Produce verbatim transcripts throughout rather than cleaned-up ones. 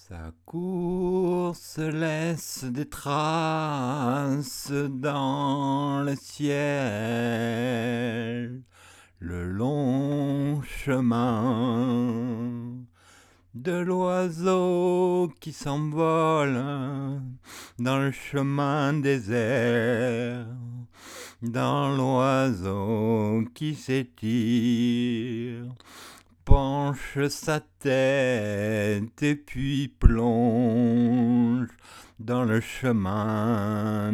Sa course laisse des traces dans le ciel, le long chemin de l'oiseau qui s'envole dans le chemin désert, dans l'oiseau qui s'étire, penche sa tête et puis plonge dans le chemin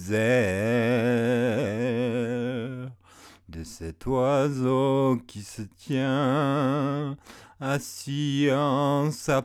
désert de cet oiseau qui se tient assis en sa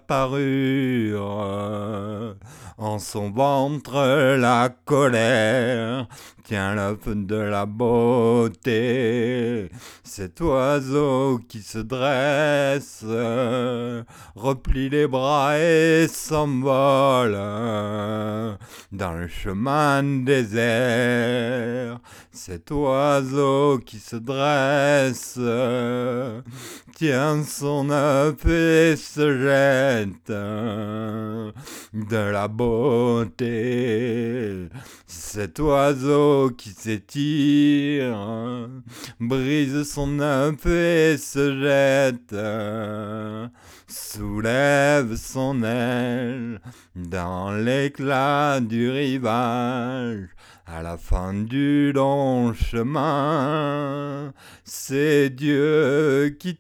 parure, en son ventre la colère tient l'œuf de la beauté. Cet oiseau qui se dresse, replie les bras et s'envole dans le chemin désert. Cet oiseau qui se dresse tient son œuf et se jette de la beauté. Cet oiseau qui s'étire brise son œuf et se jette, soulève son aile dans l'éclat du rivage. À la fin du long chemin, c'est Dieu qui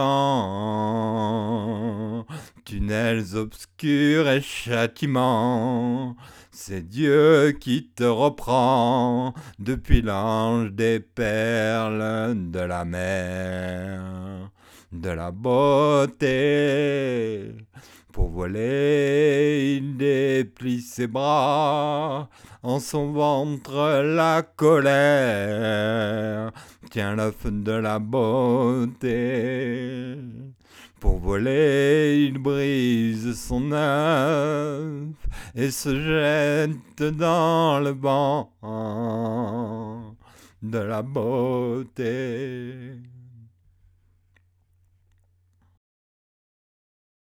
t'attend. Tunnels obscurs et châtiments, c'est Dieu qui te reprend depuis l'ange des perles de la mer, de la beauté. Pour voler, il déplie ses bras, en son ventre la colère tient l'œuf de la beauté. Pour voler, il brise son œuf et se jette dans le vent de la beauté.